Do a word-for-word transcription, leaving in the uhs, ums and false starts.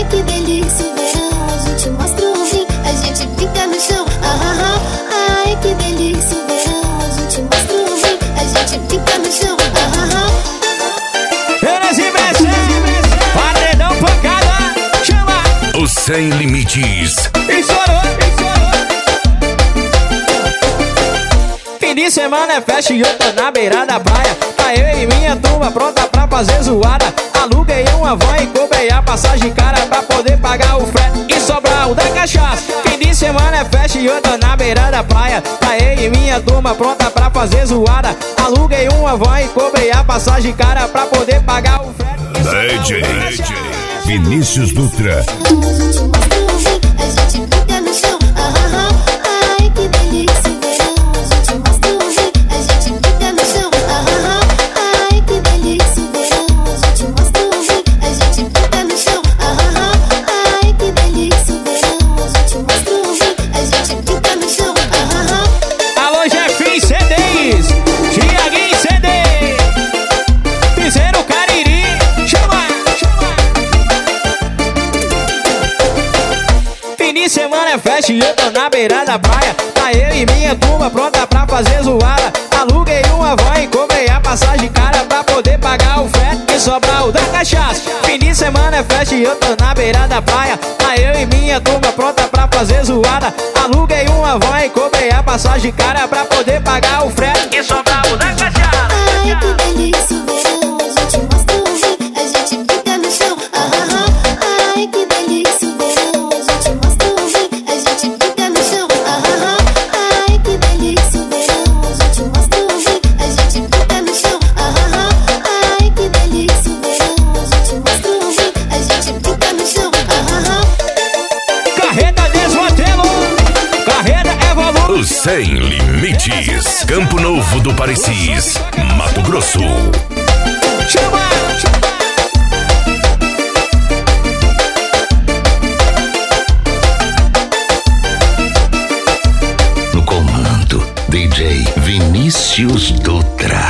que delícia o verão, a gente mostra o rim, a gente brinca no chão. Ah, ah, ah. Ai, que delícia o verão, a gente mostra o rim, a gente brinca no chão. Ah, ah, ah. Eles e Mercedes, paredão pancada, chama o Sem Limites. Estourou, estourou. Fim de semana é festa e eu tô na beira da praia. Tá eu e minha turma pronta pra fazer zoada. Aluguei uma van e cobrei a passagem cara pra poder pagar o frete e sobrar o da cachaça. Fim de semana é festa e eu tô na beira da praia. Tá eu e minha turma pronta pra fazer zoada. Aluguei uma van e cobrei a passagem cara pra poder pagar o frete e sobrar D J, o da cachaça. Vinícius Dutra. A gente mostra o rim, a gente brinca no chão. Ah, ah, ah. Ai, que delícia o verão, a gente mostra o rim, a gente brinca no chão. Ah, ah, ah. Ai, que delícia o verão, a gente mostra o rim, a gente brinca no chão. Ah, ah, ah. Ai, que delícia o verão, a gente mostra o rim, a gente brinca no chão. Ah, ah. Alô, Jefinho C Ds, Tiaguinho C D, fizeram Cariri, chama, chama. Fim de semana é festa e eu tô na beira da praia. Tá eu e minha turma pronta pra fazer zoada. Aluguei uma van e cobrei a passagem cara pra poder pagar o frete e sobrar o da cachaça. Fim de semana é festa e eu tô na beira da praia. Tá eu e minha turma pronta pra fazer zoada. Aluguei uma van e cobrei a passagem cara pra poder pagar o frete e sobrar o da cachaça. Ai, que delícia o verão, a gente mostra o rim, a gente brinca no chão. Ah, ah, ah. Ai, que delícia o verão, a gente mostra o rim, a gente brinca no chão. Ah, ah, ah. Ai, que delícia o verão, a gente mostra o rim, a gente brinca no chão. Ah, ah, ah. Ai, que delícia o verão, a gente mostra o rim, a gente brinca no chão. Ah, ah. Carreta desmantelo, carreta evolui. O Sem Limites. Campo Novo do Parecis, Mato Grosso. Chama, chama. No comando, D J Vinícius Dutra.